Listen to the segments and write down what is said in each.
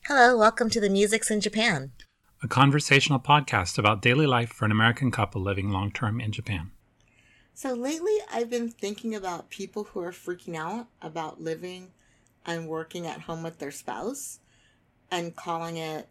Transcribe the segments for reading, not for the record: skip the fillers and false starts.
Hello, welcome to the Musics in Japan. A conversational podcast about daily life for an American couple living long-term in Japan. So lately I've been thinking about people who are freaking out about living and working at home with their spouse and calling it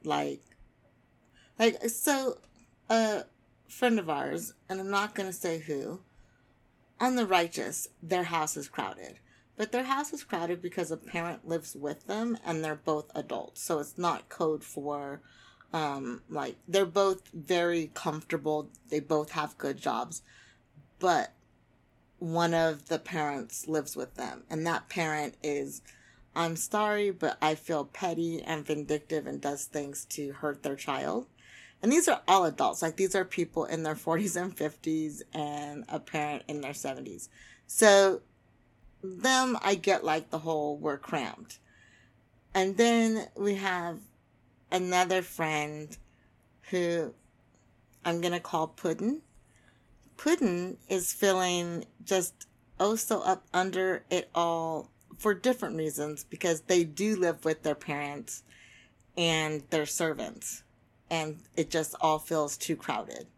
so a friend of ours, and I'm not going to say who, on The Righteous, their house is crowded. But their house is crowded because a parent lives with them and they're both adults. So it's not code for, they're both very comfortable. They both have good jobs. But one of the parents lives with them. And that parent is, I'm sorry, but I feel petty and vindictive and does things to hurt their child. And these are all adults. Like, these are people in their 40s and 50s and a parent in their 70s. So them, I get like the whole we're cramped. And then we have another friend who I'm going to call Puddin. Puddin is feeling just so up under it all for different reasons, because they do live with their parents and their servants, and it just all feels too crowded.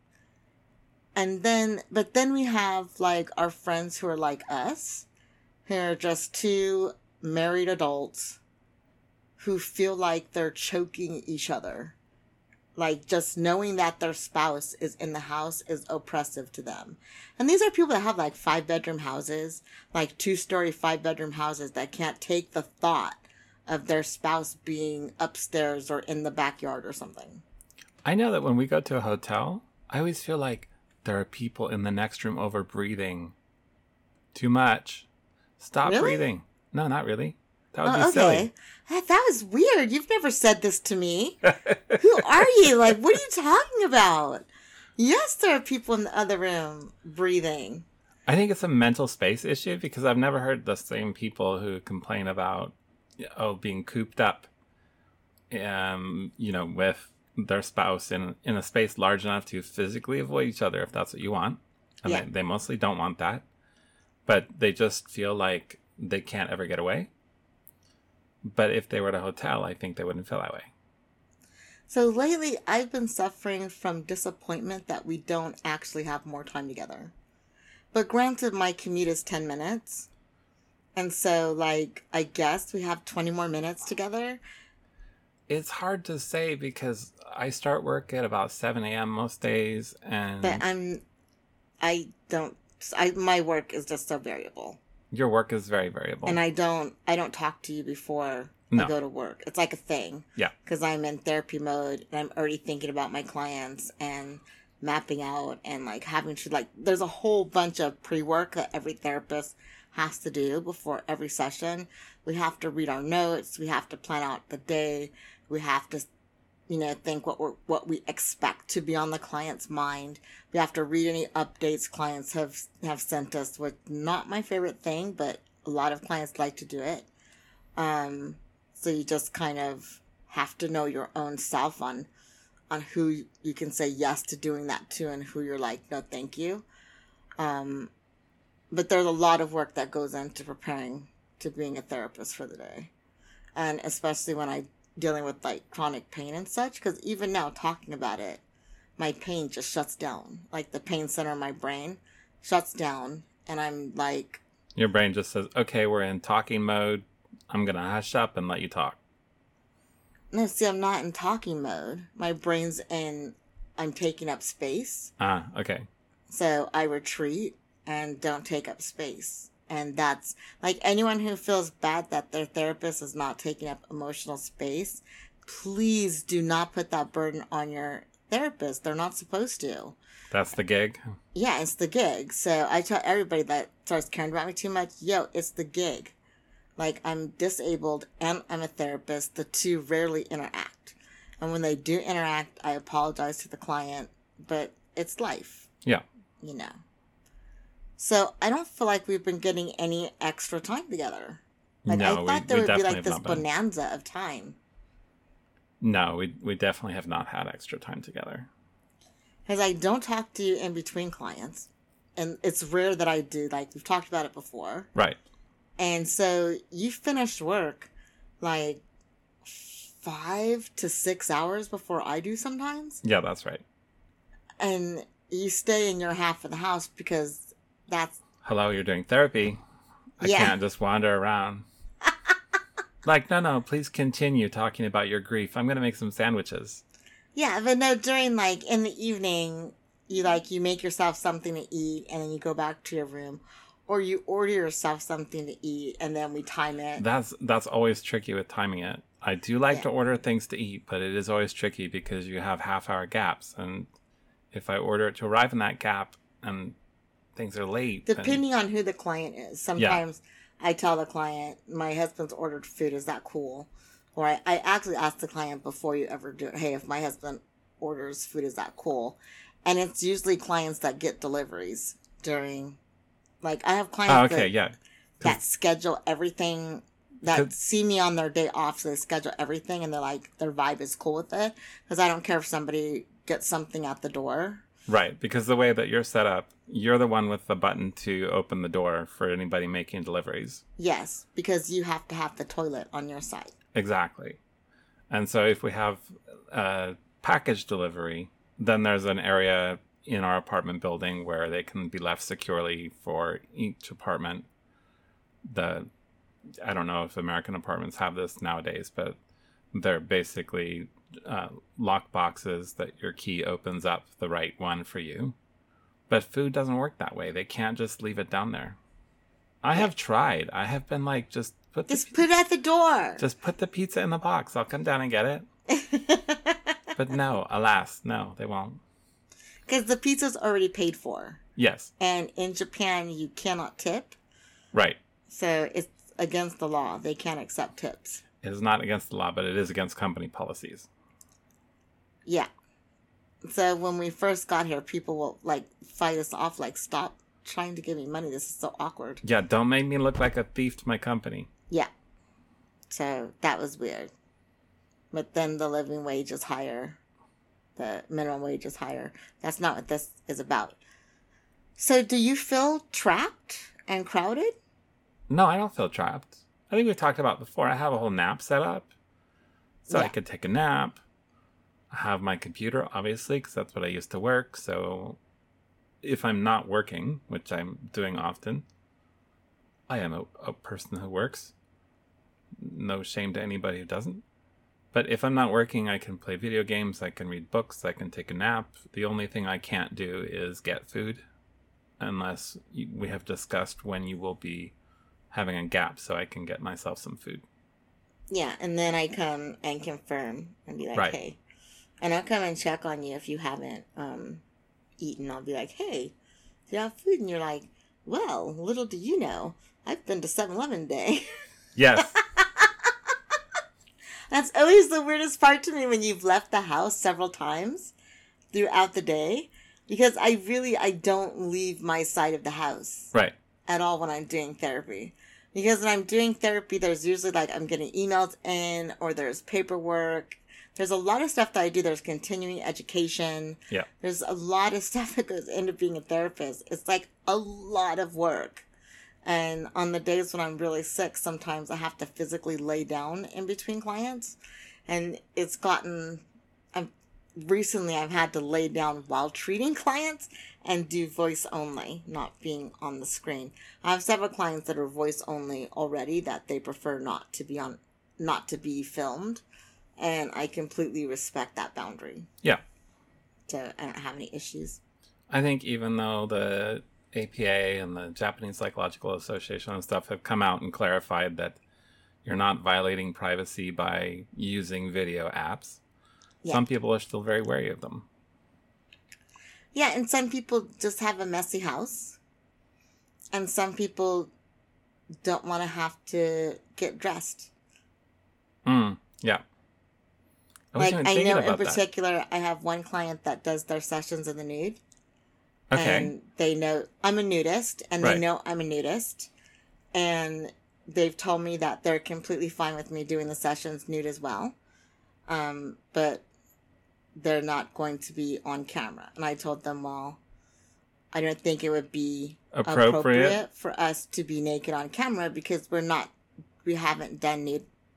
But then we have like our friends who are like us, who are just two married adults who feel like they're choking each other. Like, just knowing that their spouse is in the house is oppressive to them. And these are people that have like 5-bedroom houses, like 2-story 5-bedroom houses, that can't take the thought of their spouse being upstairs or in the backyard or something. I know that when we go to a hotel, I always feel like there are people in the next room over breathing too much. Stop Really? breathing. No, not really. That would be silly. That was weird. You've never said this to me. Who are you? Like, what are you talking about? Yes, there are people in the other room breathing. I think it's a mental space issue, because I've never heard the same people who complain about, being cooped up, with their spouse in a space large enough to physically avoid each other, if that's what you want. And Yeah. they mostly don't want that. But they just feel like they can't ever get away. But if they were at a hotel, I think they wouldn't feel that way. So lately, I've been suffering from disappointment that we don't actually have more time together. But granted, my commute is 10 minutes. And so, I guess we have 20 more minutes together. It's hard to say, because I start work at about 7 a.m. most days. But my work is just so variable. Your work is very variable. And I don't talk to you before I go to work. It's like a thing. Yeah. Because I'm in therapy mode and I'm already thinking about my clients and mapping out and having to there's a whole bunch of pre-work that every therapist has to do before every session. We have to read our notes. We have to plan out the day. We have to think what we expect to be on the client's mind. We have to read any updates clients have sent us, which not my favorite thing, but a lot of clients like to do it. So you just kind of have to know your own self on who you can say yes to doing that to and who you're like, no, thank you. But there's a lot of work that goes into preparing to being a therapist for the day. And especially when I'm dealing with chronic pain and such, because even now talking about it, my pain just shuts down. The pain center in my brain shuts down, and I'm like... Your brain just says, okay, we're in talking mode. I'm going to hush up and let you talk. No, see, I'm not in talking mode. My brain's I'm taking up space. Ah, okay. So I retreat and don't take up space. And that's, anyone who feels bad that their therapist is not taking up emotional space, please do not put that burden on your therapist. They're not supposed to. That's the gig? Yeah, it's the gig. So I tell everybody that starts caring about me too much, it's the gig. I'm disabled and I'm a therapist. The two rarely interact. And when they do interact, I apologize to the client, but it's life. Yeah. So I don't feel like we've been getting any extra time together. No, I thought there would be this have not bonanza of time. No, we definitely have not had extra time together. Because I don't talk to you in between clients. And it's rare that I do. We've talked about it before. Right. And so you finished work 5 to 6 hours before I do sometimes. Yeah, that's right. And you stay in your half of the house because that's... Hello, you're doing therapy. I can't just wander around. Like, no, please continue talking about your grief. I'm going to make some sandwiches. Yeah, but no, during, like, in the evening, you make yourself something to eat, and then you go back to your room. Or you order yourself something to eat, and then we time it. That's always tricky with timing it. I do like to order things to eat, but it is always tricky because you have half-hour gaps. And if I order it to arrive in that gap and things are late... Depending on who the client is. Sometimes I tell the client, my husband's ordered food, is that cool? Or I actually ask the client before you ever do it, hey, if my husband orders food, is that cool? And it's usually clients that get deliveries during... Like, I have clients that schedule everything, that see me on their day off, so they schedule everything, and they're like, their vibe is cool with it. Because I don't care if somebody gets something at the door. Right, because the way that you're set up, you're the one with the button to open the door for anybody making deliveries. Yes, because you have to have the toilet on your side. Exactly. And so if we have a package delivery, then there's an area in our apartment building where they can be left securely for each apartment. I don't know if American apartments have this nowadays, but they're basically lock boxes that your key opens up the right one for you. But food doesn't work that way. They can't just leave it down there. I have tried. I have been like, just put it at the door. Just put the pizza in the box. I'll come down and get it. But no, alas, no, they won't. Because the pizza's already paid for. Yes. And in Japan, you cannot tip. Right. So it's against the law. They can't accept tips. It is not against the law, but it is against company policies. Yeah. So when we first got here, people will, like, fight us off, like, stop trying to give me money. This is so awkward. Yeah, don't make me look like a thief to my company. Yeah. So that was weird. But then the living wage is higher. The minimum wage is higher. That's not what this is about. So do you feel trapped and crowded? No, I don't feel trapped. I think we've talked about before. I have a whole nap set up. So I could take a nap. I have my computer, obviously, because that's what I used to work. So if I'm not working, which I'm doing often, I am a person who works. No shame to anybody who doesn't. But if I'm not working, I can play video games, I can read books, I can take a nap. The only thing I can't do is get food, unless we have discussed when you will be having a gap so I can get myself some food. Yeah, and then I come and confirm and be like, hey. And I'll come and check on you if you haven't eaten. I'll be like, hey, do you have food? And you're like, well, little do you know, I've been to 7-Eleven today. Yes. That's always the weirdest part to me when you've left the house several times throughout the day. Because I don't leave my side of the house. Right. At all when I'm doing therapy. Because when I'm doing therapy, there's usually like I'm getting emails in or there's paperwork. There's a lot of stuff that I do. There's continuing education. Yeah. There's a lot of stuff that goes into being a therapist. It's like a lot of work. And on the days when I'm really sick, sometimes I have to physically lay down in between clients. And it's gotten... Recently, I've had to lay down while treating clients and do voice only, not being on the screen. I have several clients that are voice only already that they prefer not to be filmed, and I completely respect that boundary. Yeah. So I don't have any issues. I think even though the APA and the Japanese Psychological Association and stuff have come out and clarified that you're not violating privacy by using video apps, some people are still very wary of them. Yeah, and some people just have a messy house. And some people don't want to have to get dressed. Yeah. Like, I know in particular, I have one client that does their sessions in the nude. Okay. And they know I'm a nudist, and they know I'm a nudist. And they've told me that they're completely fine with me doing the sessions nude as well. But they're not going to be on camera. And I told them, well, I don't think it would be appropriate for us to be naked on camera because we haven't done nude.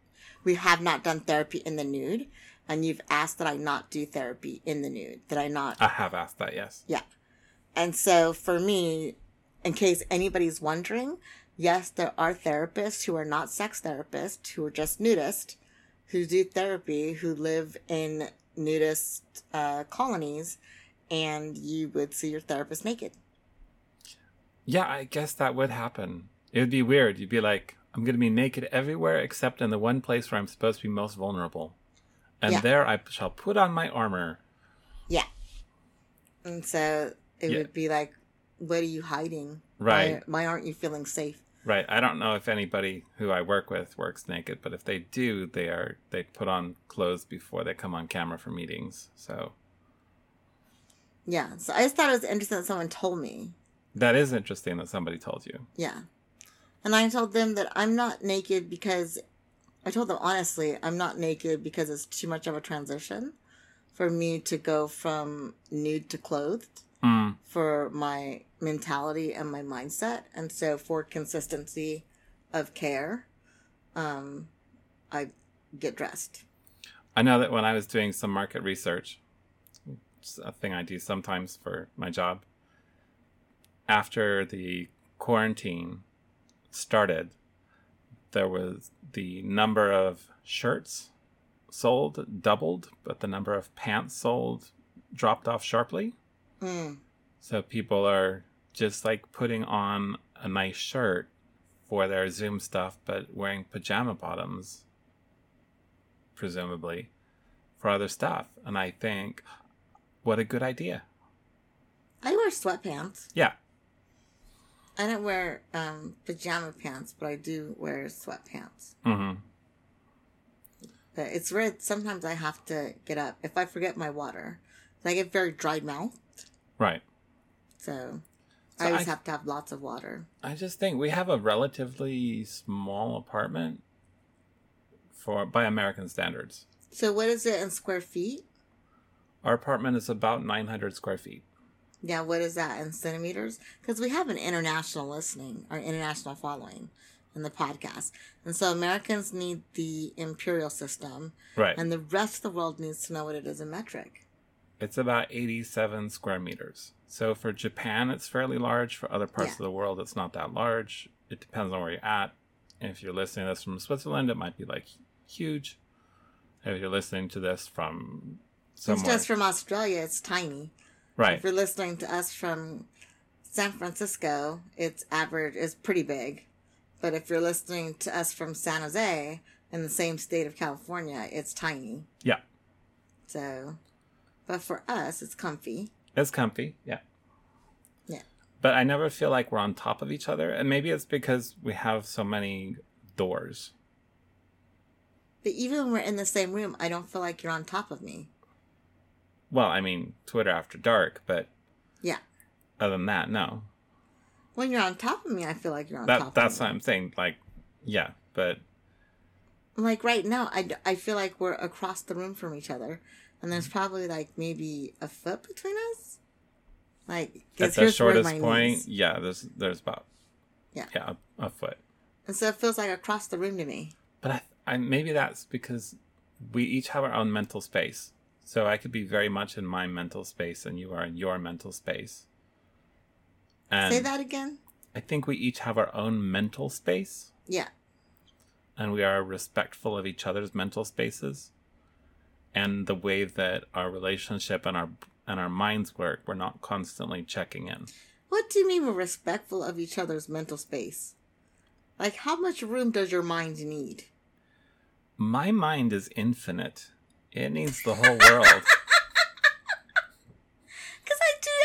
we have not done therapy in the nude, and you've asked that I not do therapy in the nude. That I not. I have asked that, yes. Yeah. And so for me, in case anybody's wondering, yes, there are therapists who are not sex therapists, who are just nudists, who do therapy, who live in nudist colonies, and you would see your therapist naked. Yeah, I guess that would happen. It would be weird. You'd be like, I'm going to be naked everywhere except in the one place where I'm supposed to be most vulnerable. And there I shall put on my armor. Yeah. And so it would be like, what are you hiding? Right. Why aren't you feeling safe? Right. I don't know if anybody who I work with works naked, but if they do, they put on clothes before they come on camera for meetings. So. Yeah. So I just thought it was interesting that someone told me. That is interesting that somebody told you. Yeah. And I told them that I'm not naked because, I told them honestly, I'm not naked because it's too much of a transition for me to go from nude to clothed for my mentality and my mindset. And so for consistency of care, I get dressed. I know that when I was doing some market research, it's a thing I do sometimes for my job, after the quarantine started, there was the number of shirts sold doubled, but the number of pants sold dropped off sharply. So people are just like putting on a nice shirt for their Zoom stuff, but wearing pajama bottoms, presumably, for other stuff. And I think, what a good idea. I wear sweatpants. Yeah. I don't wear pajama pants, but I do wear sweatpants. Mm-hmm. But it's rare. Sometimes I have to get up if I forget my water. I get very dry mouth. Right. So I always have to have lots of water. I just think we have a relatively small apartment by American standards. So what is it in square feet? Our apartment is about 900 square feet. Yeah, what is that in centimeters? Because we have an international listening or international following in the podcast. And so Americans need the imperial system. Right. And the rest of the world needs to know what it is in metric. It's about 87 square meters. So for Japan, it's fairly large. For other parts of the world, it's not that large. It depends on where you're at. If you're listening to this from Switzerland, it might be like huge. If you're listening to this from somewhere... It's just from Australia, it's tiny. Right. If you're listening to us from San Francisco, it's pretty big. But if you're listening to us from San Jose, in the same state of California, it's tiny. Yeah. So, but for us, it's comfy. It's comfy, yeah. Yeah. But I never feel like we're on top of each other. And maybe it's because we have so many doors. But even when we're in the same room, I don't feel like you're on top of me. Well, I mean, Twitter after dark, but... Yeah. Other than that, no. When you're on top of me, I feel like you're on top of me. That's what I'm saying. Like, yeah, but... Like right now, I feel like we're across the room from each other. And there's probably like maybe a foot between us. Like, at the shortest point, yeah, there's about a foot. And so it feels like across the room to me. But I maybe that's because we each have our own mental space. So I could be very much in my mental space and you are in your mental space. And say that again? I think we each have our own mental space. Yeah. And we are respectful of each other's mental spaces. And the way that our relationship and our minds work, we're not constantly checking in. What do you mean we're respectful of each other's mental space? Like, how much room does your mind need? My mind is infinite. It needs the whole world. Because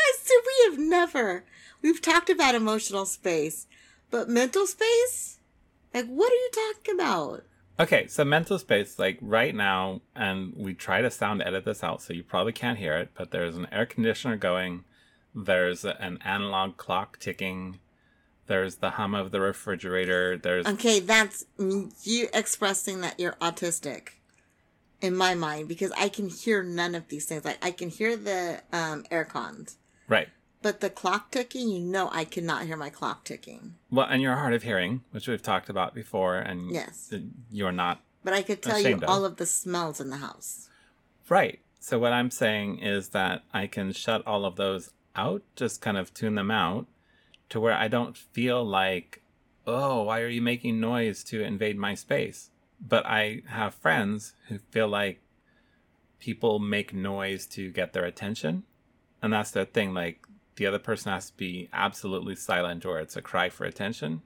we've talked about emotional space, but mental space? Like, what are you talking about? Okay, so mental space, like right now, and we try to sound edit this out, so you probably can't hear it, but there's an air conditioner going, there's an analog clock ticking, there's the hum of the refrigerator, there's... Okay, that's you expressing that you're autistic, in my mind, because I can hear none of these things. Like, I can hear the air cons. Right. But the clock ticking, I cannot hear my clock ticking. Well, and you're hard of hearing, which we've talked about before, and yes, you're not But I could tell you ashamed all of. of the smells in the house. Right. So what I'm saying is that I can shut all of those out, just kind of tune them out to where I don't feel like, oh, why are you making noise to invade my space? But I have friends who feel like people make noise to get their attention. And that's the thing. Like, the other person has to be absolutely silent or it's a cry for attention.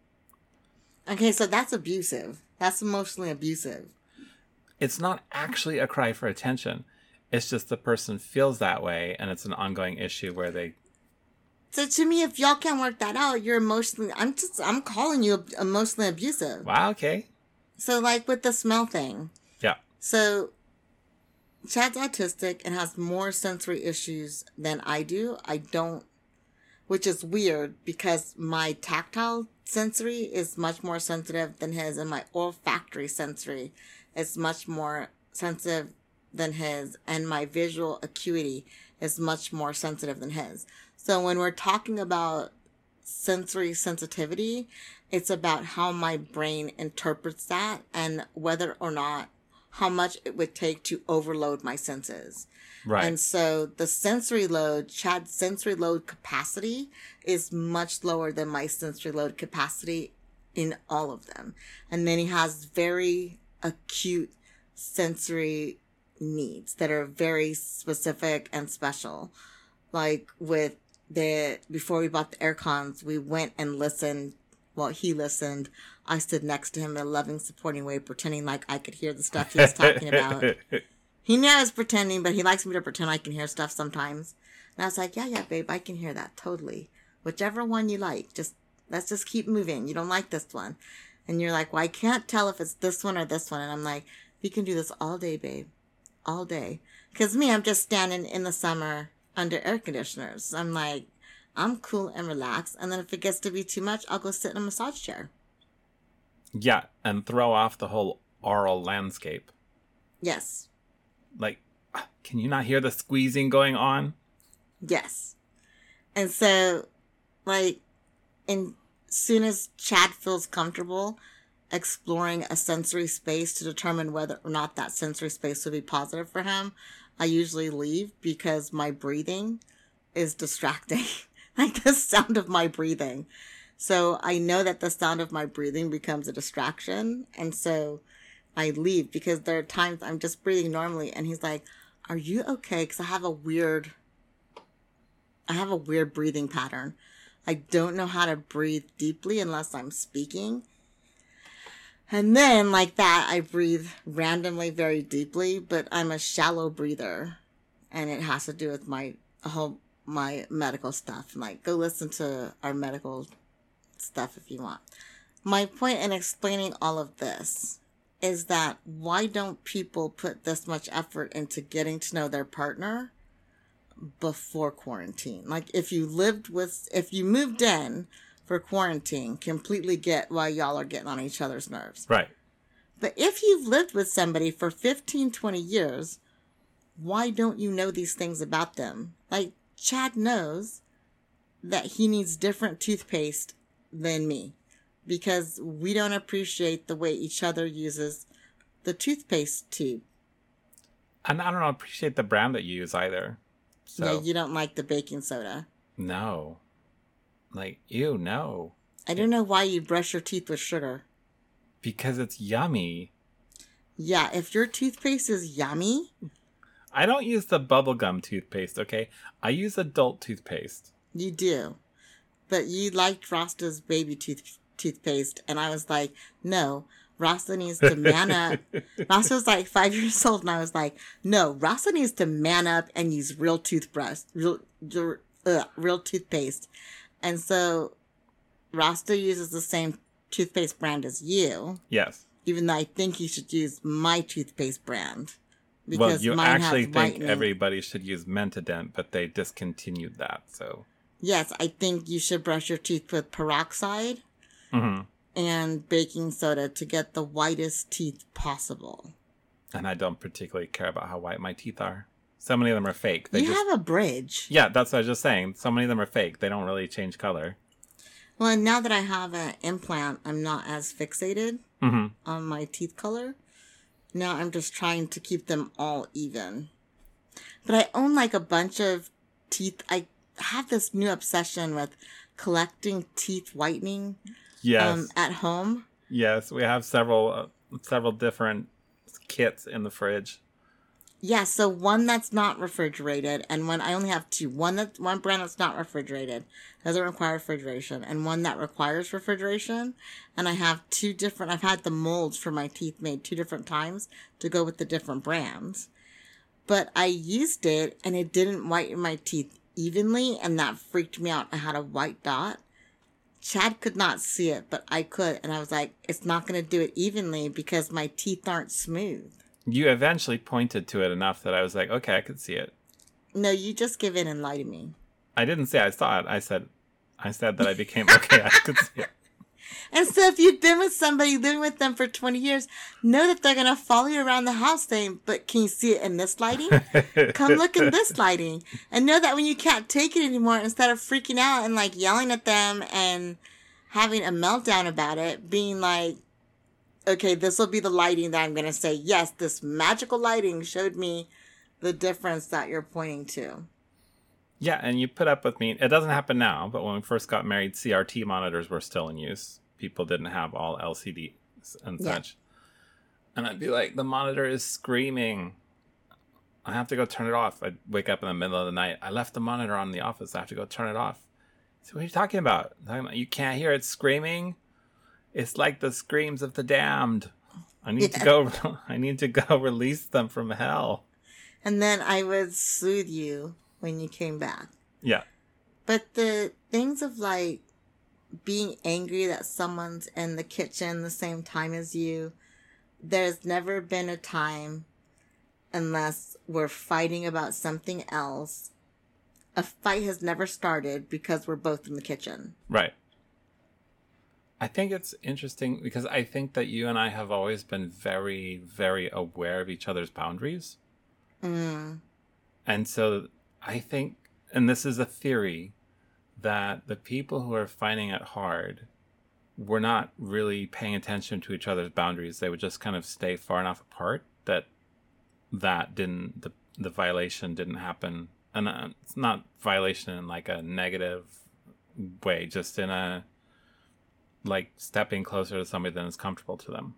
Okay, so that's abusive. That's emotionally abusive. It's not actually a cry for attention. It's just the person feels that way, and it's an ongoing issue where they... So to me, if y'all can't work that out, you're emotionally... I'm calling you emotionally abusive. Wow, okay. So like with the smell thing. Yeah. So Chad's autistic and has more sensory issues than I do. I don't... Which is weird because my tactile sensory is much more sensitive than his, and my olfactory sensory is much more sensitive than his, and my visual acuity is much more sensitive than his. So when we're talking about sensory sensitivity, it's about how my brain interprets that and whether or not how much it would take to overload my senses. Right. And so the sensory load, Chad's sensory load capacity is much lower than my sensory load capacity in all of them. And then he has very acute sensory needs that are very specific and special. Like with before we bought the air cons, we went and listened. Well, he listened. I stood next to him in a loving, supporting way, pretending like I could hear the stuff he was talking about. He knew I was pretending, but he likes me to pretend I can hear stuff sometimes. And I was like, yeah, babe, I can hear that, totally. Whichever one you like, let's just keep moving. You don't like this one. And you're like, well, I can't tell if it's this one or this one. And I'm like, we can do this all day, babe. All day. Because me, I'm just standing in the summer under air conditioners. I'm like, I'm cool and relaxed. And then if it gets to be too much, I'll go sit in a massage chair. Yeah, and throw off the whole oral landscape. Yes. Like, can you not hear the squeezing going on? Yes. And so, like, as soon as Chad feels comfortable exploring a sensory space to determine whether or not that sensory space would be positive for him, I usually leave because my breathing is distracting. Like the sound of my breathing. So I know that the sound of my breathing becomes a distraction. And so I leave because there are times I'm just breathing normally. And he's like, are you okay? Because I have a weird breathing pattern. I don't know how to breathe deeply unless I'm speaking. And then like that, I breathe randomly very deeply, but I'm a shallow breather. And it has to do with my medical stuff. Like, go listen to our medical stuff if you want. My point in explaining all of this is that why don't people put this much effort into getting to know their partner before quarantine? Like, if you moved in for quarantine, completely get why y'all are getting on each other's nerves. Right. But if you've lived with somebody for 15, 20 years, why don't you know these things about them? Like, Chad knows that he needs different toothpaste than me because we don't appreciate the way each other uses the toothpaste tube. And I don't appreciate the brand that you use either. So. Yeah, you don't like the baking soda. No. Like, ew, no. I don't know why you brush your teeth with sugar. Because it's yummy. Yeah, if your toothpaste is yummy... I don't use the bubblegum toothpaste, okay? I use adult toothpaste. You do. But you liked Rasta's baby toothpaste, and I was like, no, Rasta needs to man up. Rasta was like 5 years old, and I was like, no, Rasta needs to man up and use real toothpaste. And so Rasta uses the same toothpaste brand as you. Yes. Even though I think you should use my toothpaste brand. Because you actually think everybody should use Mentadent, but they discontinued that, so... Yes, I think you should brush your teeth with peroxide and baking soda to get the whitest teeth possible. And I don't particularly care about how white my teeth are. So many of them are fake. You have a bridge. Yeah, that's what I was just saying. So many of them are fake. They don't really change color. Well, now that I have an implant, I'm not as fixated. on my teeth color. Now I'm just trying to keep them all even. But I own like a bunch of teeth. I have this new obsession with collecting teeth whitening. Yes. At home. Yes, we have several different kits in the fridge. Yeah, so one that's not refrigerated, and I only have two. One brand that's not refrigerated, doesn't require refrigeration, and one that requires refrigeration. And I have two different. I've had the molds for my teeth made 2 different times to go with the different brands. But I used it, and it didn't whiten my teeth evenly, and that freaked me out. I had a white dot. Chad could not see it, but I could, and I was like, it's not going to do it evenly because my teeth aren't smooth. You eventually pointed to it enough that I was like, okay, I could see it. No, you just give in and lie to me. I didn't say I saw it. I said that I became okay. I could see it. And so if you've been with somebody, living with them for 20 years, know that they're going to follow you around the house saying, but can you see it in this lighting? Come look in this lighting. And know that when you can't take it anymore, instead of freaking out and like yelling at them and having a meltdown about it, being like, okay, this will be the lighting that I'm going to say, yes, this magical lighting showed me the difference that you're pointing to. Yeah, and you put up with me. It doesn't happen now, but when we first got married, CRT monitors were still in use. People didn't have all LCDs and such. And I'd be like, the monitor is screaming. I have to go turn it off. I'd wake up in the middle of the night. I left the monitor on in the office. I have to go turn it off. So what are you talking about? You can't hear it screaming? It's like the screams of the damned. I need to go release them from hell. And then I would soothe you when you came back. Yeah. But the things of like being angry that someone's in the kitchen the same time as you, there's never been a time, unless we're fighting about something else, a fight has never started because we're both in the kitchen. Right. I think it's interesting because I think that you and I have always been very, very aware of each other's boundaries. Mm. And so I think, and this is a theory, that the people who are finding it hard were not really paying attention to each other's boundaries. They would just kind of stay far enough apart that the violation didn't happen. And it's not violation in like a negative way, just in a like stepping closer to somebody than is comfortable to them.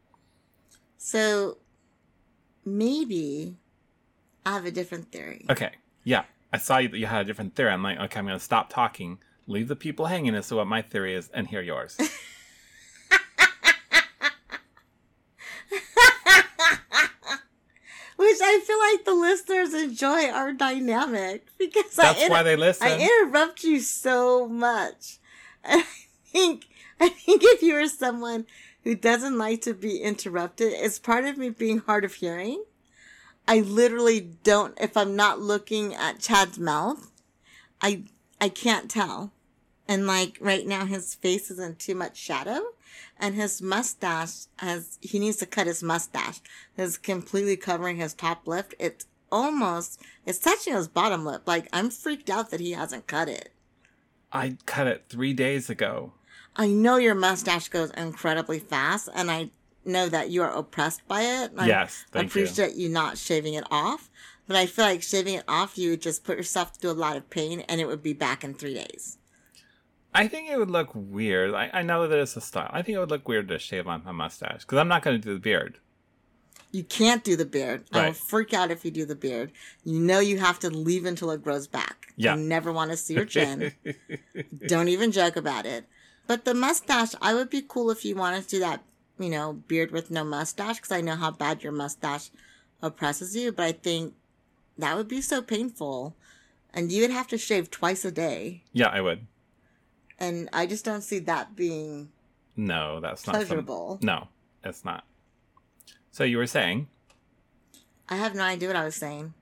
So maybe I have a different theory. Okay. Yeah. I saw you had a different theory. I'm like, okay, I'm going to stop talking, leave the people hanging as to what my theory is, and hear yours. Which I feel like the listeners enjoy our dynamic because that's why they listen. I interrupt you so much. And I think if you are someone who doesn't like to be interrupted, it's part of me being hard of hearing. I literally don't, if I'm not looking at Chad's mouth, I can't tell. And like right now his face is in too much shadow and his mustache he needs to cut his mustache. It's completely covering his top lip. It's touching his bottom lip. Like I'm freaked out that he hasn't cut it. I cut it 3 days ago. I know your mustache goes incredibly fast, and I know that you are oppressed by it. Yes, thank you. I appreciate you not shaving it off, but I feel like shaving it off, you would just put yourself through a lot of pain, and it would be back in 3 days. I think it would look weird. I know that it's a style. I think it would look weird to shave on my mustache, because I'm not going to do the beard. You can't do the beard. Right. I will freak out if you do the beard. You know you have to leave until it grows back. Yeah. I never want to see your chin. Don't even joke about it. But the mustache, I would be cool if you wanted to do that, beard with no mustache, because I know how bad your mustache oppresses you. But I think that would be so painful. And you would have to shave twice a day. Yeah, I would. And I just don't see that being no, that's not pleasurable. No, it's not. So you were saying? I have no idea what I was saying.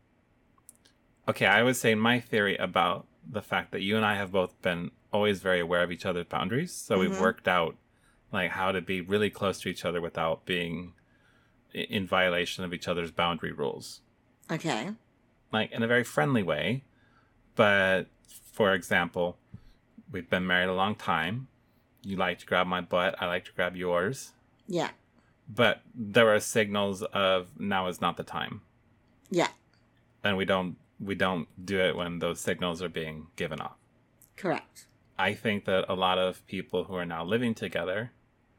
Okay, I was saying my theory about the fact that you and I have both been always very aware of each other's boundaries. So we've worked out like how to be really close to each other without being in violation of each other's boundary rules. Okay. Like in a very friendly way. But for example, we've been married a long time. You like to grab my butt. I like to grab yours. Yeah. But there are signals of now is not the time. Yeah. And we don't do it when those signals are being given off. Correct. I think that a lot of people who are now living together,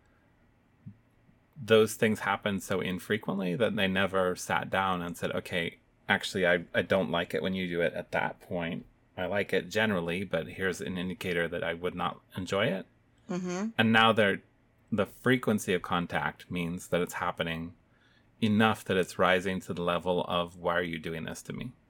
those things happen so infrequently that they never sat down and said, okay, actually, I don't like it when you do it at that point. I like it generally, but here's an indicator that I would not enjoy it. Mm-hmm. And now the frequency of contact means that it's happening enough that it's rising to the level of, why are you doing this to me?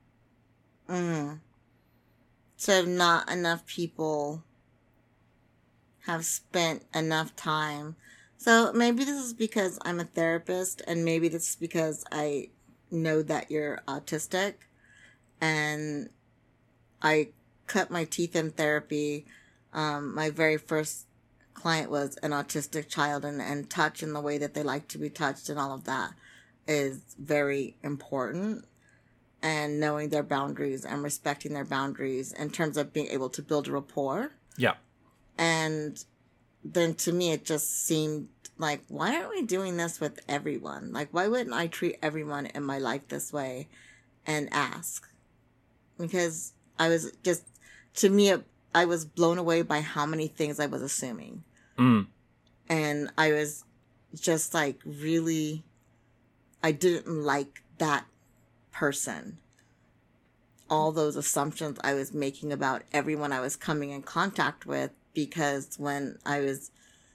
So not enough people have spent enough time. So maybe this is because I'm a therapist, and maybe this is because I know that you're autistic, and I cut my teeth in therapy. My very first client was an autistic child, and touch and the way that they like to be touched and all of that is very important. And knowing their boundaries and respecting their boundaries in terms of being able to build a rapport. Yeah. And then to me, it just seemed like, why aren't we doing this with everyone? Like, why wouldn't I treat everyone in my life this way and ask? Because I was just, to me, I was blown away by how many things I was assuming. And I was just like, really, I didn't like that person. All those assumptions I was making about everyone I was coming in contact with, because when I was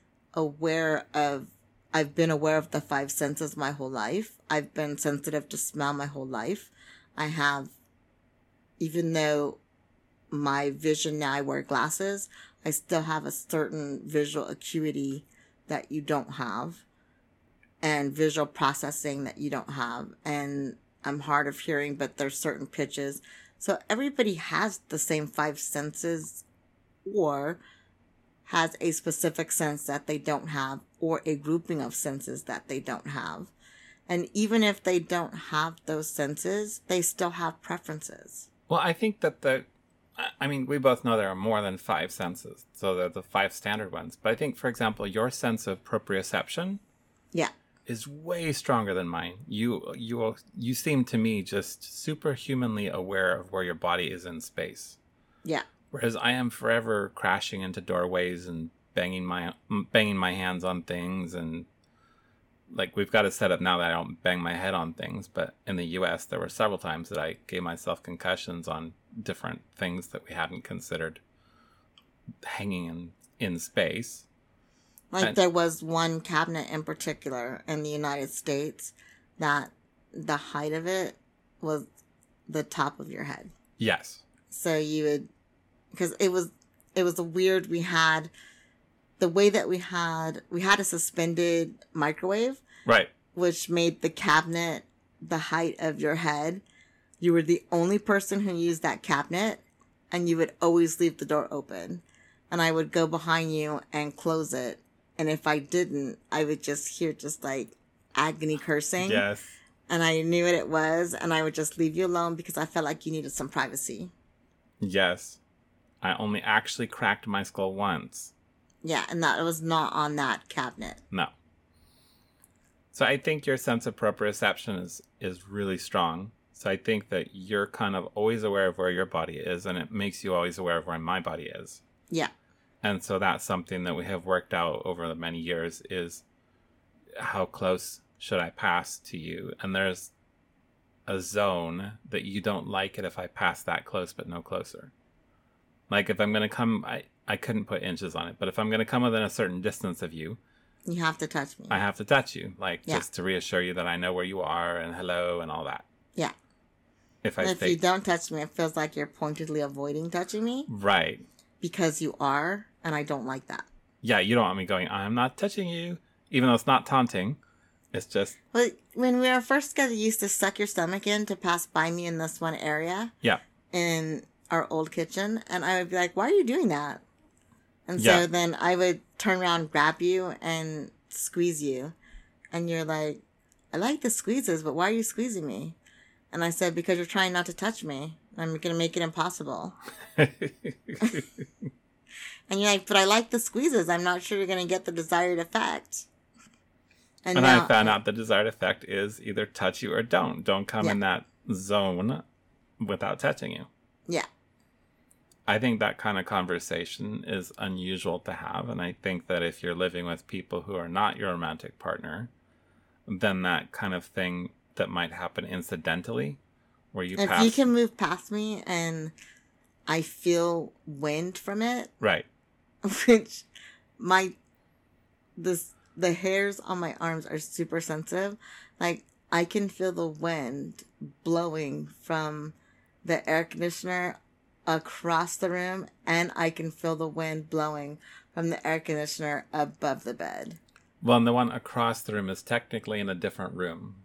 I've been aware of the 5 senses my whole life. I've been sensitive to smell my whole life. I have, even though my vision now, I wear glasses, I still have a certain visual acuity that you don't have, and visual processing that you don't have. And I'm hard of hearing, but there's certain pitches. So everybody has the same 5 senses, or has a specific sense that they don't have, or a grouping of senses that they don't have. And even if they don't have those senses, they still have preferences. Well, I think that we both know there are more than 5 senses. So they're the 5 standard ones. But I think, for example, your sense of proprioception is way stronger than mine. You seem to me just superhumanly aware of where your body is in space. Yeah. Whereas I am forever crashing into doorways and banging my hands on things, and like, we've got a setup now that I don't bang my head on things, but in the US there were several times that I gave myself concussions on different things that we hadn't considered hanging in space. Like, there was one cabinet in particular in the United States that the height of it was the top of your head. Yes. So you would, because it was a weird, we had a suspended microwave. Right. Which made the cabinet the height of your head. You were the only person who used that cabinet, and you would always leave the door open. And I would go behind you and close it. And if I didn't, I would just hear like agony cursing. Yes. And I knew what it was, and I would just leave you alone because I felt like you needed some privacy. Yes. I only actually cracked my skull once. Yeah, and that was not on that cabinet. No. So I think your sense of proprioception is really strong. So I think that you're kind of always aware of where your body is, and it makes you always aware of where my body is. Yeah. And so that's something that we have worked out over the many years, is how close should I pass to you? And there's a zone that you don't like it if I pass that close but no closer. Like, if I'm going to come, I couldn't put inches on it, but if I'm going to come within a certain distance of you, you have to touch me. I have to touch you, just to reassure you that I know where you are and hello and all that. Yeah. If you don't touch me, it feels like you're pointedly avoiding touching me. Right. Because you are, and I don't like that. Yeah, you don't want me going, I'm not touching you, even though it's not taunting. It's just... Well, when we were first together, you used to suck your stomach in to pass by me in this one area. Yeah. In our old kitchen. And I would be like, why are you doing that? And so then I would turn around, grab you, and squeeze you. And you're like, I like the squeezes, but why are you squeezing me? And I said, because you're trying not to touch me. I'm going to make it impossible. And you're like, but I like the squeezes. I'm not sure you're going to get the desired effect. And now, I found out the desired effect is either touch you or don't. Don't come Yeah. in that zone without touching you. Yeah. I think that kind of conversation is unusual to have. And I think that if you're living with people who are not your romantic partner, then that kind of thing that might happen incidentally, where you If pass... you can move past me and I feel wind from it, Right. which the hairs on my arms are super sensitive. Like, I can feel the wind blowing from the air conditioner across the room, and I can feel the wind blowing from the air conditioner above the bed. Well, and the one across the room is technically in a different room.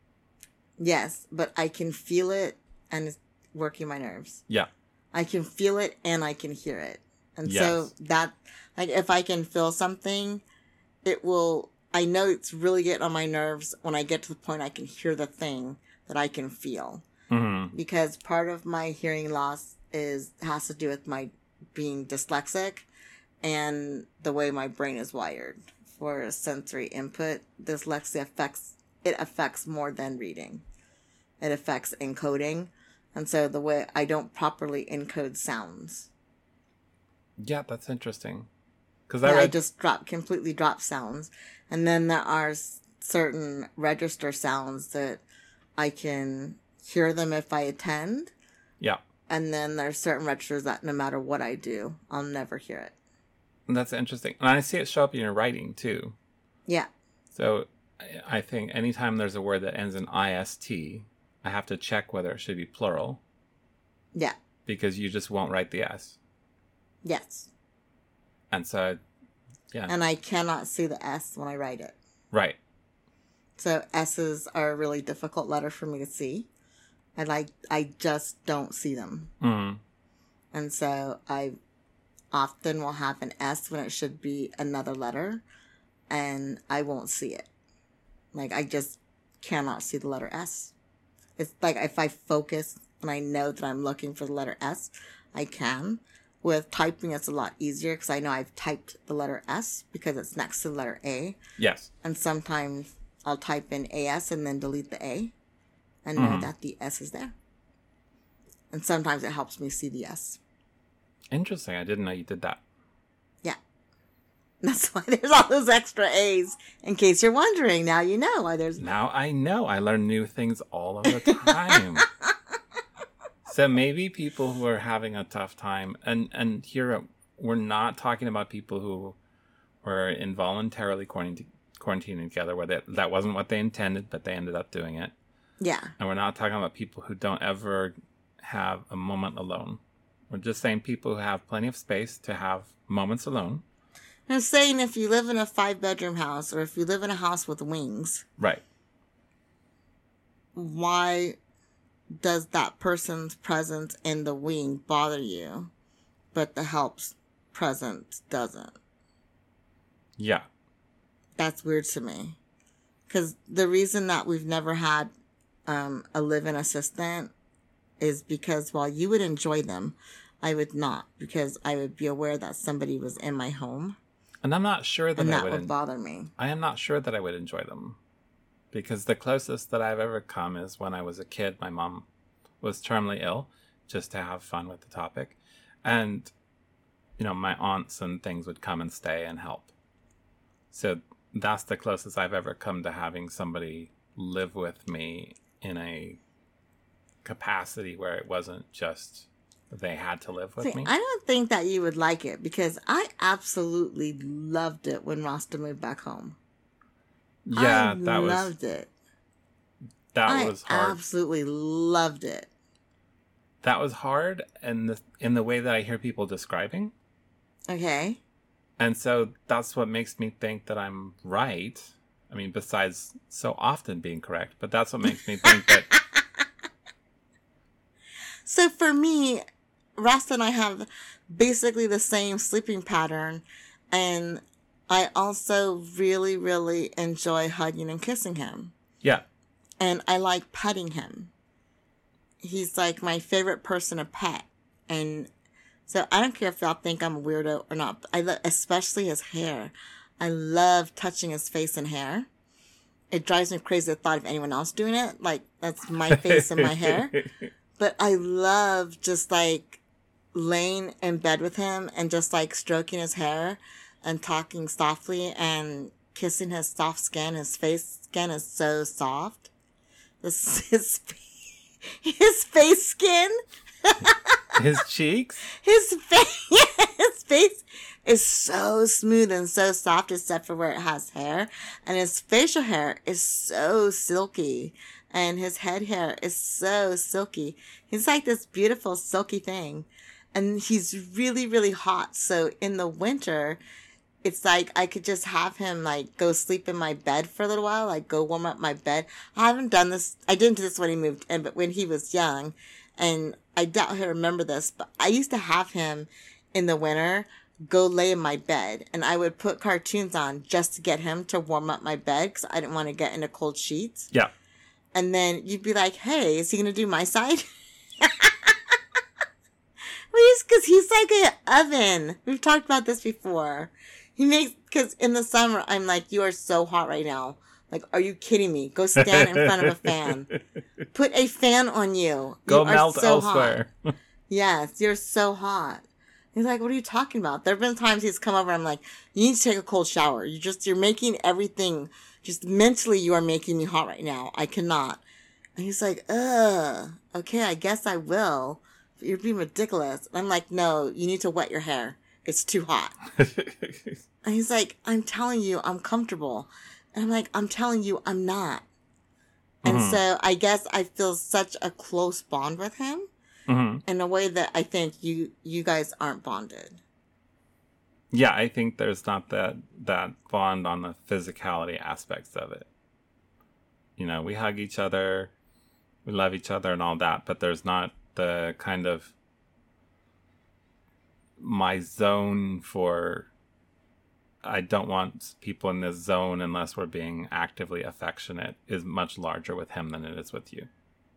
Yes, but I can feel it, and it's working my nerves. Yeah. I can feel it, and I can hear it. And Yes. so that, like, if I can feel something, it will, I know it's really getting on my nerves when I get to the point I can hear the thing that I can feel. Mm-hmm. Because part of my hearing loss has to do with my being dyslexic and the way my brain is wired for sensory input. Dyslexia affects more than reading. It affects encoding. And so the way I don't properly encode sounds. Yeah, that's interesting. Because I just completely drop sounds. And then there are certain register sounds that I can hear them if I attend. Yeah. And then there's certain registers that no matter what I do, I'll never hear it. And that's interesting. And I see it show up in your writing, too. Yeah. So I think anytime there's a word that ends in IST, I have to check whether it should be plural. Yeah. Because you just won't write the S. Yes. And so, yeah. And I cannot see the S when I write it. Right. So S's are a really difficult letter for me to see. And I just don't see them. Mm-hmm. And so I often will have an S when it should be another letter. And I won't see it. Like, I just cannot see the letter S. It's like if I focus and I know that I'm looking for the letter S, I can. With typing, it's a lot easier because I know I've typed the letter S because it's next to the letter A. Yes. And sometimes I'll type in AS and then delete the A and know that the S is there. And sometimes it helps me see the S. Interesting. I didn't know you did that. Yeah. That's why there's all those extra A's. In case you're wondering, now you know why there's... Now I know. I learn new things all of the time. So maybe people who are having a tough time, and here we're not talking about people who were involuntarily quarantining together, where that wasn't what they intended, but they ended up doing it. Yeah. And we're not talking about people who don't ever have a moment alone. We're just saying people who have plenty of space to have moments alone. I'm saying if you live in a 5-bedroom house or if you live in a house with wings, Right. why does that person's presence in the wing bother you, but the help's presence doesn't? Yeah. That's weird to me. Because the reason that we've never had a live-in assistant is because while you would enjoy them, I would not, because I would be aware that somebody was in my home. And I'm not sure that And I that would bother me. I am not sure that I would enjoy them. Because the closest that I've ever come is when I was a kid, my mom was terminally ill, just to have fun with the topic. And, you know, my aunts and things would come and stay and help. So that's the closest I've ever come to having somebody live with me in a capacity where it wasn't just they had to live with me. I don't think that you would like it because I absolutely loved it when Rasta moved back home. Yeah, I that loved it. That was hard. I absolutely loved it. That was hard in the way that I hear people describing. Okay. And so that's what makes me think that I'm right. I mean, besides so often being correct, but that's what makes me think that. So for me, Rasta and I have basically the same sleeping pattern. And I also really, really enjoy hugging and kissing him. Yeah. And I like petting him. He's like my favorite person to pet. And so I don't care if y'all think I'm a weirdo or not. Especially his hair. I love touching his face and hair. it drives me crazy the thought of anyone else doing it. Like, that's my face and my hair. But I love just, like, laying in bed with him and just, like, stroking his hair and talking softly and kissing his soft skin. His face skin is so soft. His face skin. His cheeks? His face is so smooth and so soft except for where it has hair. And his facial hair is so silky. And his head hair is so silky. He's like this beautiful silky thing. And he's really, really hot. So in the winter, it's like I could just have him like go sleep in my bed for a little while, like go warm up my bed. I haven't done this. I didn't do this when he moved in, but when he was young, and I doubt he'll remember this, but I used to have him in the winter go lay in my bed, and I would put cartoons on just to get him to warm up my bed because I didn't want to get into cold sheets. Yeah. And then you'd be like, hey, is he going to do my side? Because he's like an oven. We've talked about this before. He makes, because in the summer, I'm like, you are so hot right now. Like, are you kidding me? Go stand in front of a fan. Put a fan on you. Go you melt so elsewhere. Yes, you're so hot. He's like, what are you talking about? There have been times he's come over, I'm like, you need to take a cold shower. You're making everything, just mentally you are making me hot right now. I cannot. And he's like, okay, I guess I will. You're being ridiculous. And I'm like, no, you need to wet your hair. It's too hot. And he's like, I'm telling you, I'm comfortable. And I'm like, I'm telling you, I'm not. And so I guess I feel such a close bond with him in a way that I think you guys aren't bonded. Yeah, I think there's not that bond on the physicality aspects of it. You know, we hug each other, we love each other and all that, but there's not the kind of my zone for I don't want people in this zone unless we're being actively affectionate is much larger with him than it is with you.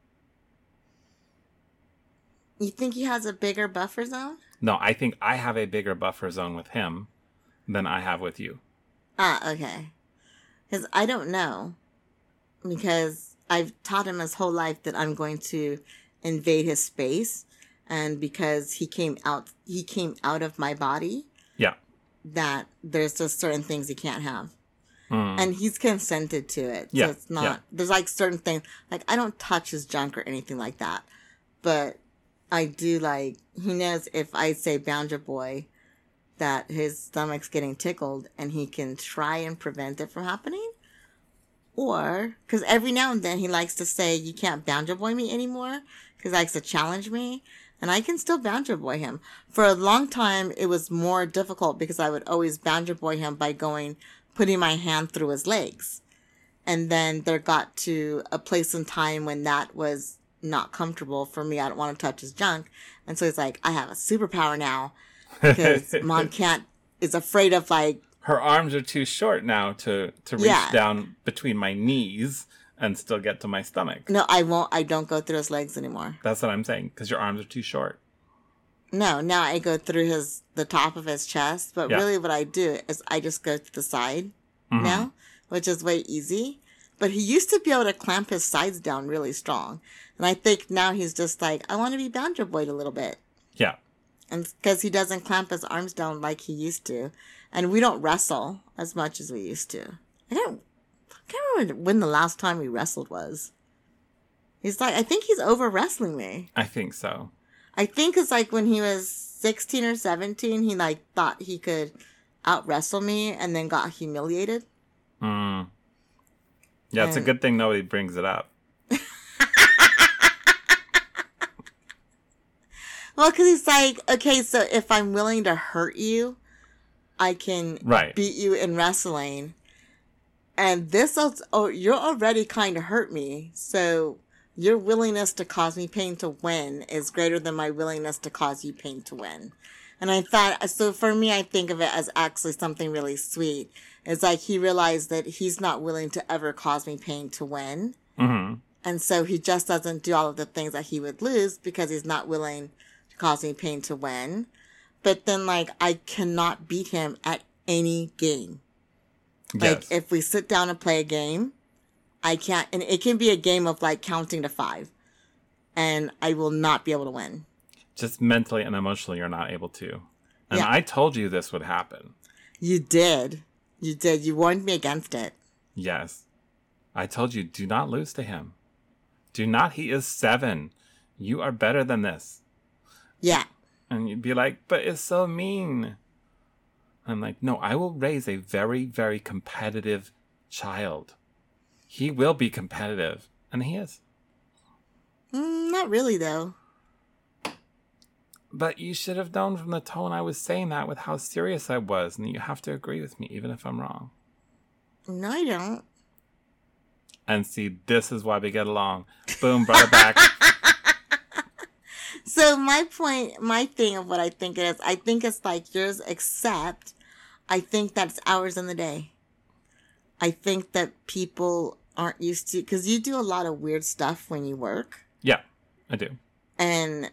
You think he has a bigger buffer zone? No, I think I have a bigger buffer zone with him than I have with you. Ah, okay. Because I don't know. Because I've taught him his whole life that I'm going to invade his space. And because he came out of my body. Yeah. That there's just certain things he can't have. And he's consented to it. So it's not, there's like certain things, like I don't touch his junk or anything like that. But I do like, he knows if I say Boundary Boy, that his stomach's getting tickled and he can try and prevent it from happening. Or, because every now and then he likes to say, you can't Boundary Boy me anymore, because he likes to challenge me. And I can still Boundary Boy him. For a long time, it was more difficult because I would always Boundary Boy him by putting my hand through his legs. And then there got to a place in time when that was not comfortable for me. I don't want to touch his junk. And so he's like, I have a superpower now because mom is afraid of like. Her arms are too short now to reach down between my knees and still get to my stomach. No, I won't. I don't go through his legs anymore. That's what I'm saying, because your arms are too short. No, now I go through the top of his chest. But really what I do is I just go to the side now, which is way easy. But he used to be able to clamp his sides down really strong. And I think now he's just like, I want to be Boundary Boyed a little bit. Yeah. And because he doesn't clamp his arms down like he used to. And we don't wrestle as much as we used to. I can't remember when the last time we wrestled was. He's like, I think he's over wrestling me. I think so. I think it's like when he was 16 or 17, he like thought he could out wrestle me and then got humiliated. Yeah, it's a good thing nobody brings it up. Well, because he's like, okay, so if I'm willing to hurt you, I can beat you in wrestling. And you're already kind of hurt me. So your willingness to cause me pain to win is greater than my willingness to cause you pain to win. And I thought, so for me, I think of it as actually something really sweet. It's like he realized that he's not willing to ever cause me pain to win. And so he just doesn't do all of the things that he would lose because he's not willing to cause me pain to win. But then, like, I cannot beat him at any game. Like, if we sit down and play a game, I can't, and it can be a game of like counting to 5, and I will not be able to win. Just mentally and emotionally, you're not able to. And Yeah. I told you this would happen. You did. You did. You warned me against it. Yes. I told you, do not lose to him. Do not. He is 7. You are better than this. Yeah. And you'd be like, but it's so mean. I'm like, no, I will raise a very, very competitive child. He will be competitive. And he is. Not really, though. But you should have known from the tone I was saying that with how serious I was. And you have to agree with me, even if I'm wrong. No, I don't. And see, this is why we get along. Boom, brought it back. So my thing of what I think it is, I think it's like yours, except I think that's hours in the day. I think that people aren't used to, because you do a lot of weird stuff when you work. Yeah, I do. And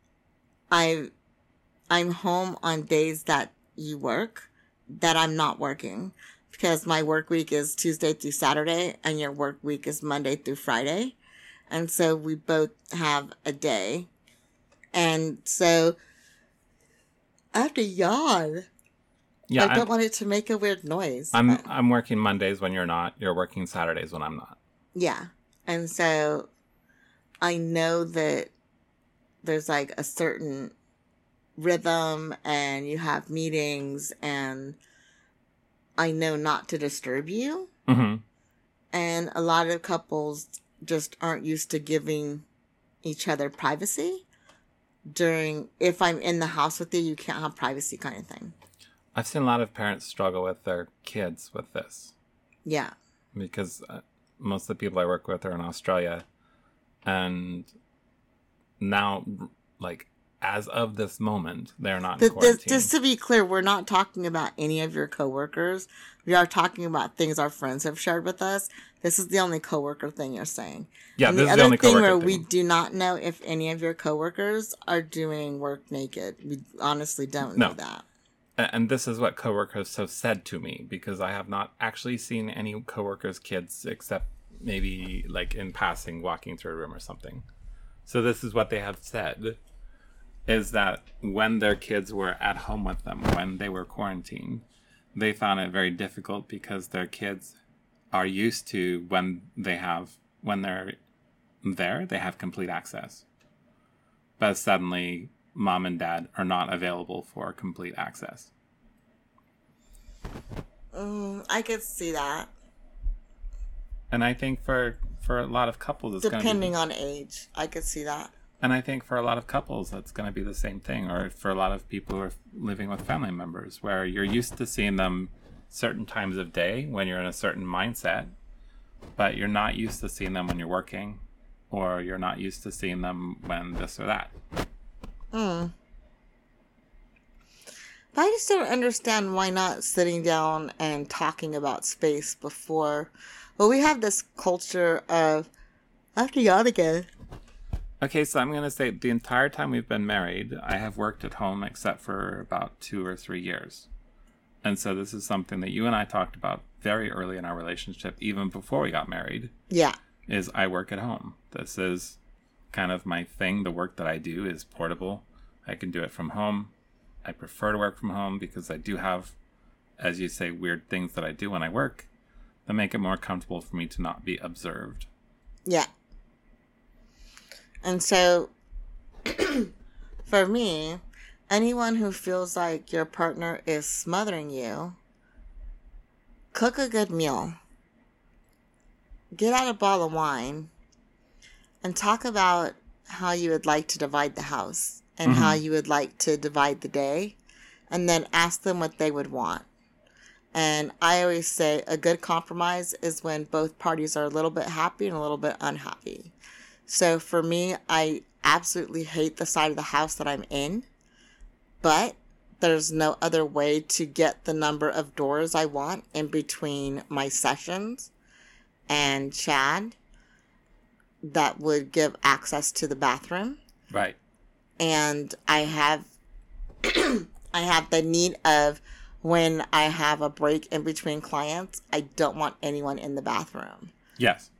I'm home on days that you work, that I'm not working. Because my work week is Tuesday through Saturday, and your work week is Monday through Friday. And so we both have a day. And so I have to yawn. Yeah, I don't want it to make a weird noise. I'm working Mondays when you're not. You're working Saturdays when I'm not. Yeah. And so I know that there's like a certain rhythm, and you have meetings, and I know not to disturb you. Mm-hmm. And a lot of couples just aren't used to giving each other privacy. If I'm in the house with you, you can't have privacy kind of thing. I've seen a lot of parents struggle with their kids with this. Yeah. Because most of the people I work with are in Australia. And now, like, as of this moment, they're not in quarantine. Just to be clear, we're not talking about any of your coworkers. We are talking about things our friends have shared with us. This is the only coworker thing you're saying. Yeah, and this the is the only other thing coworker where we thing. do not know if any of your coworkers are doing work naked. We honestly don't know that. And this is what coworkers have said to me, because I have not actually seen any coworkers' kids except maybe like in passing walking through a room or something. So this is what they have said, is that when their kids were at home with them, when they were quarantined, they found it very difficult because their kids are used to when they're there, they have complete access. But suddenly, mom and dad are not available for complete access. I could see that. And I think for a lot of couples, it's depending on age, I could see that. And I think for a lot of couples, that's going to be the same thing. Or for a lot of people who are living with family members, where you're used to seeing them certain times of day when you're in a certain mindset, but you're not used to seeing them when you're working, or you're not used to seeing them when this or that. But I just don't understand why not sitting down and talking about space before. Well, we have this culture of, I have to yawn again. Okay, so I'm going to say the entire time we've been married, I have worked at home except for about 2 or 3 years. And so this is something that you and I talked about very early in our relationship, even before we got married. Yeah. Is I work at home. This is kind of my thing. The work that I do is portable. I can do it from home. I prefer to work from home because I do have, as you say, weird things that I do when I work that make it more comfortable for me to not be observed. Yeah. And so, for me, anyone who feels like your partner is smothering you, cook a good meal. Get out a bottle of wine and talk about how you would like to divide the house and how you would like to divide the day, and then ask them what they would want. And I always say a good compromise is when both parties are a little bit happy and a little bit unhappy. So for me, I absolutely hate the side of the house that I'm in, but there's no other way to get the number of doors I want in between my sessions and Chad that would give access to the bathroom. Right. And I have the need of, when I have a break in between clients, I don't want anyone in the bathroom. Yes.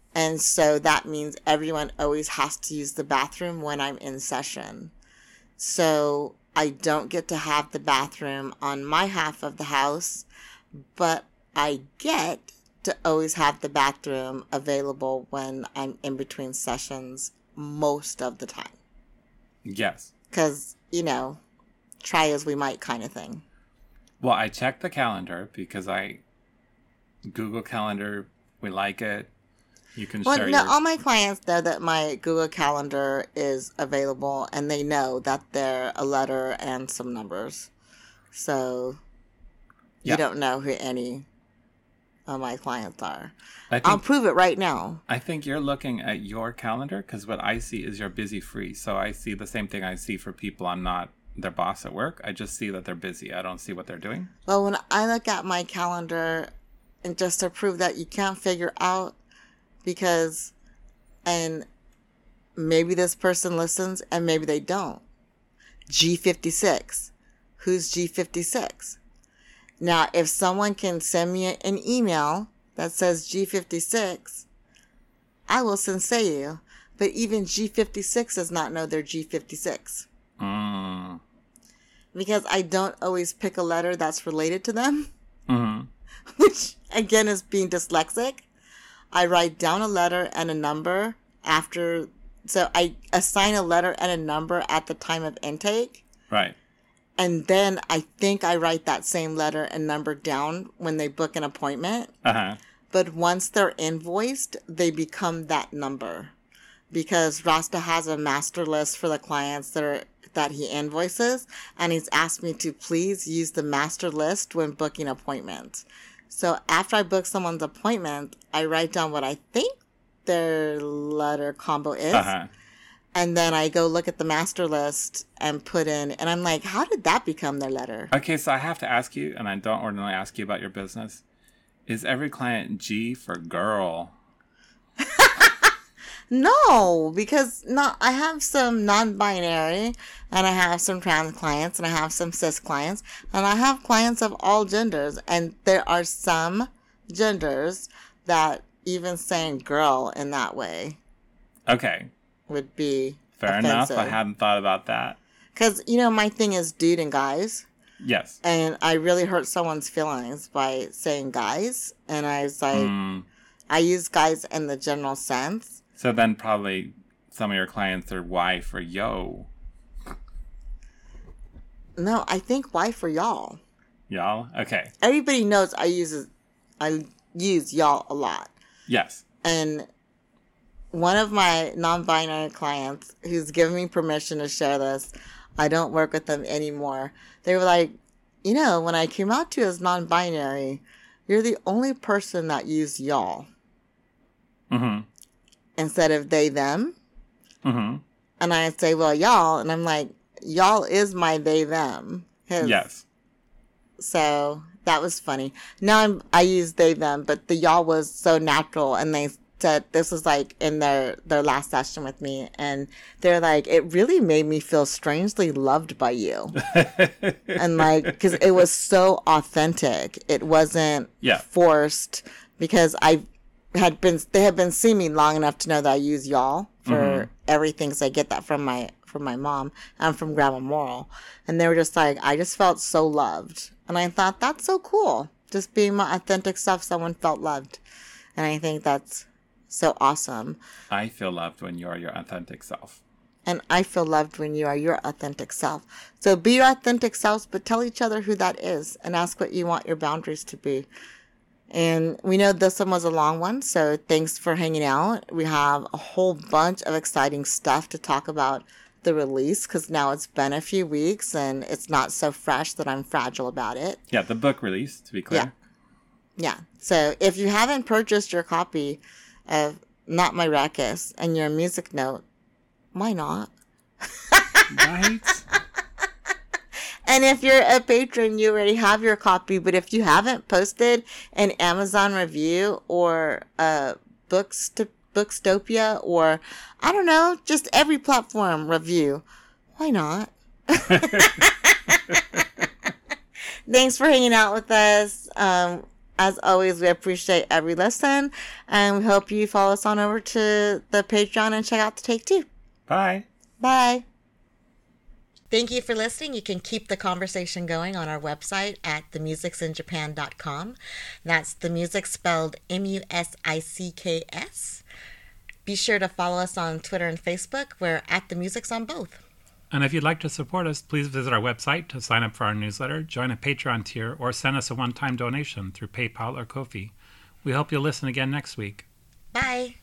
And so that means everyone always has to use the bathroom when I'm in session. So I don't get to have the bathroom on my half of the house, but I get to always have the bathroom available when I'm in between sessions most of the time. Yes. Because, try as we might kind of thing. Well, I check the calendar because I Google Calendar. We like it. You can share all my clients know that my Google Calendar is available, and they know that they're a letter and some numbers. So you don't know who any of my clients are. I'll prove it right now. I think you're looking at your calendar because what I see is you're busy free. So I see the same thing I see for people. I'm not their boss at work. I just see that they're busy. I don't see what they're doing. Well, when I look at my calendar, and just to prove that you can't figure out, because, and maybe this person listens and maybe they don't. G56. Who's G56? Now, if someone can send me an email that says G56, I will sensei you. But even G56 does not know they're G56. Because I don't always pick a letter that's related to them. Mm-hmm. Which, again, is being dyslexic. I write down a letter and a number after. So I assign a letter and a number at the time of intake. Right. And then I think I write that same letter and number down when they book an appointment. Uh-huh. But once they're invoiced, they become that number. Because Rasta has a master list for the clients that he invoices. And he's asked me to please use the master list when booking appointments. So after I book someone's appointment, I write down what I think their letter combo is. Uh-huh. And then I go look at the master list and put in, and I'm like, how did that become their letter? Okay, so I have to ask you, and I don't ordinarily ask you about your business. Is every client G for girl? No, because I have some non-binary, and I have some trans clients, and I have some cis clients, and I have clients of all genders. And there are some genders that even saying girl in that way. Okay. Would be fair offensive. enough. I hadn't thought about that. Because, my thing is dude and guys. Yes. And I really hurt someone's feelings by saying guys. And I was like, I use guys in the general sense. So then probably some of your clients are Y for yo. No, I think Y for y'all. Y'all? Okay. Everybody knows I use y'all a lot. Yes. And one of my non-binary clients who's given me permission to share this, I don't work with them anymore. They were like, when I came out to you as non-binary, you're the only person that used y'all. Mm-hmm. Instead of they, them. Mm-hmm. And I say, well, y'all. And I'm like, y'all is my they, them. Yes. So that was funny. Now I use they, them, but the y'all was so natural. And they said, this was like in their last session with me. And they're like, it really made me feel strangely loved by you. And like, because it was so authentic. It wasn't forced, because they had been seeing me long enough to know that I use y'all for everything. So I get that from my mom and from Grandma Moral. And they were just like, I just felt so loved. And I thought, that's so cool. Just being my authentic self, someone felt loved. And I think that's so awesome. I feel loved when you're your authentic self. And I feel loved when you are your authentic self. So be your authentic selves, but tell each other who that is and ask what you want your boundaries to be. And we know this one was a long one, so thanks for hanging out. We have a whole bunch of exciting stuff to talk about the release, because now it's been a few weeks and it's not so fresh that I'm fragile about it. Yeah, the book release, to be clear. Yeah. So if you haven't purchased your copy of Not My Ruckus and your music note, why not? Right? And if you're a patron, you already have your copy. But if you haven't posted an Amazon review or a Bookstopia or, I don't know, just every platform review, why not? Thanks for hanging out with us. As always, we appreciate every listen, and we hope you follow us on over to the Patreon and check out the Take Two. Bye. Bye. Thank you for listening. You can keep the conversation going on our website at themusicsinjapan.com. That's the music spelled MUSICKS. Be sure to follow us on Twitter and Facebook. We're at The Musics on both. And if you'd like to support us, please visit our website to sign up for our newsletter, join a Patreon tier, or send us a one-time donation through PayPal or Ko-fi. We hope you'll listen again next week. Bye.